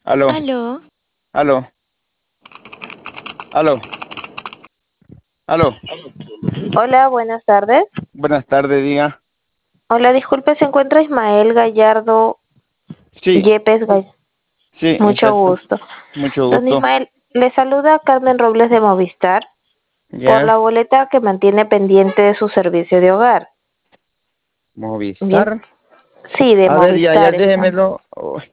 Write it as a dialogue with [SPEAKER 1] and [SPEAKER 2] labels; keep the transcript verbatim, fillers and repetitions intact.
[SPEAKER 1] Aló,
[SPEAKER 2] Aló,
[SPEAKER 1] aló, aló, aló.
[SPEAKER 3] Hola, buenas tardes.
[SPEAKER 1] Buenas tardes, diga.
[SPEAKER 3] Hola, disculpe, ¿se encuentra Ismael Gallardo
[SPEAKER 1] Sí,
[SPEAKER 3] Yepes Gallardo?
[SPEAKER 1] sí,
[SPEAKER 3] Mucho
[SPEAKER 1] exacto.
[SPEAKER 3] gusto.
[SPEAKER 1] Mucho
[SPEAKER 3] Don
[SPEAKER 1] gusto.
[SPEAKER 3] Ismael, le saluda Carmen Robles de Movistar por
[SPEAKER 1] Ya,
[SPEAKER 3] la boleta que mantiene pendiente de su servicio de hogar. Bien,
[SPEAKER 1] Movistar.
[SPEAKER 3] sí, de
[SPEAKER 1] A ver, ya, ya,
[SPEAKER 3] Movistar está.
[SPEAKER 1] déjemelo.